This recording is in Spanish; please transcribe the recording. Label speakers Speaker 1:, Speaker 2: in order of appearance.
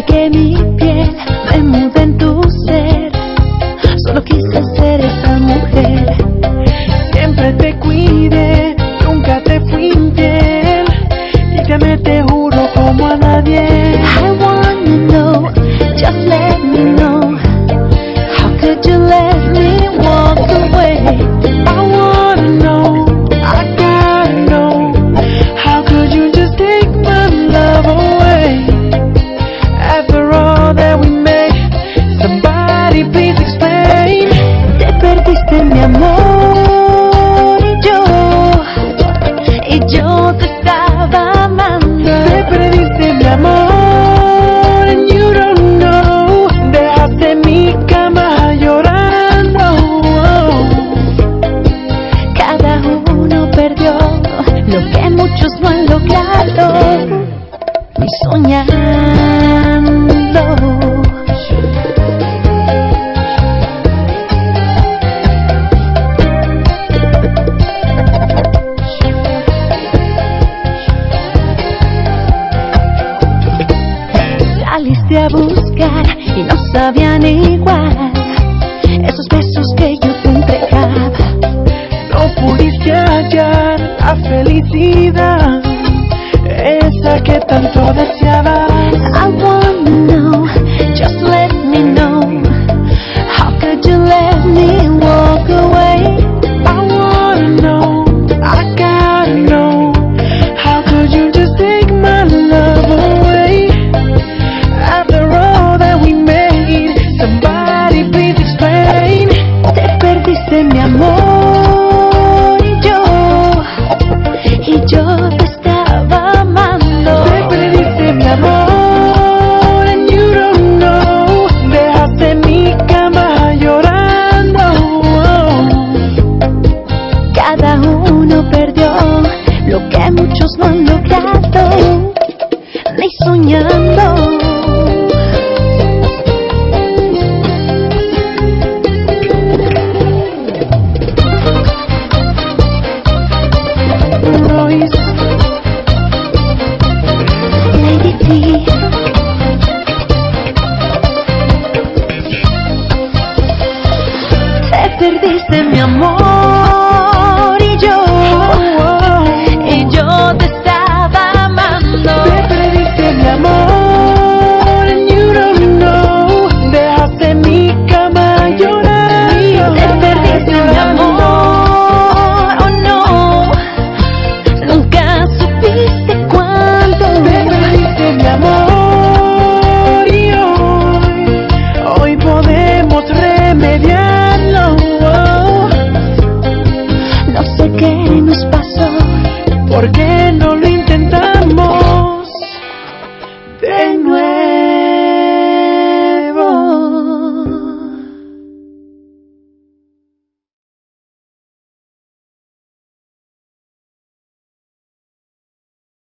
Speaker 1: que mi piel me mude en tu ser. Solo quise ser esa mujer.
Speaker 2: Siempre te cuidé, nunca te fui infiel. Y te amé, te juro, como a nadie.
Speaker 1: I wanna know, just let me know. How could you let me walk away?
Speaker 2: I wanna know, I gotta know. How could you just take my love away? After all that we made, somebody please explain.
Speaker 1: Te perdiste mi amor y yo te estaba amando.
Speaker 2: Te perdiste mi amor and you don't know. Dejaste mi cama llorando.
Speaker 1: Cada uno perdió lo que muchos no han logrado, ni soñando. Saliste a buscar y no sabían igual esos besos que yo te entregaba.
Speaker 2: No pudiste hallar la felicidad, esa que tanto deseabas.
Speaker 1: I wanna know, just let me know. How could you let me walk away?
Speaker 2: I wanna know, I gotta know. How could you just take my love away? After all that we made, somebody please explain.
Speaker 1: Te perdiste mi amor y yo te estaba amando.
Speaker 2: Te perdiste mi amor and you don't know. Dejaste mi cama llorando.
Speaker 1: Cada uno perdió lo que muchos no han logrado, ni soñando.
Speaker 2: Royce,
Speaker 1: Lady T. Te perdiste mi amor